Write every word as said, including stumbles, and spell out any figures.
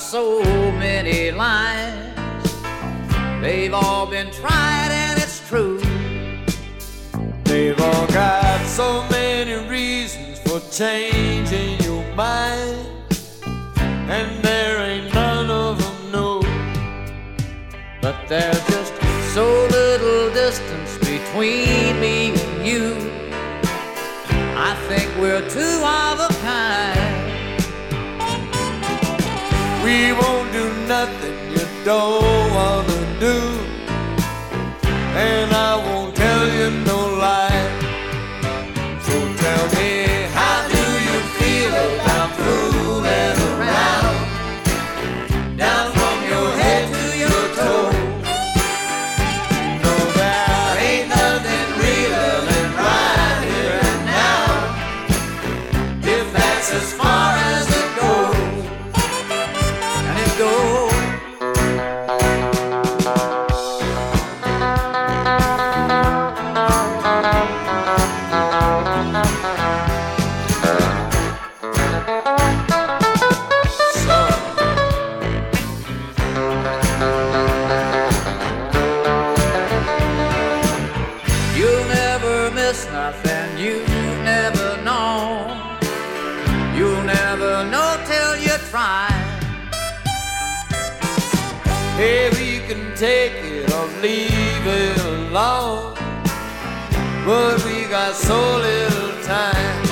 so many lines. They've all been tried and it's true. They've all got so many reasons for changing your mind, and there ain't none of them new. But there's just so little distance between me and you. I think we're two of a kind. We won't do nothing you don't wanna do, and I won't tell you no lie. So tell me, how do you feel about fooling around, down from your head to your toe? You know there ain't nothing realer than right here and now, if that's as far as it goes. And it goes. You'll never miss nothing you've never known. You'll never know till you try. Hey, we can take it or leave it alone, but we got so little time.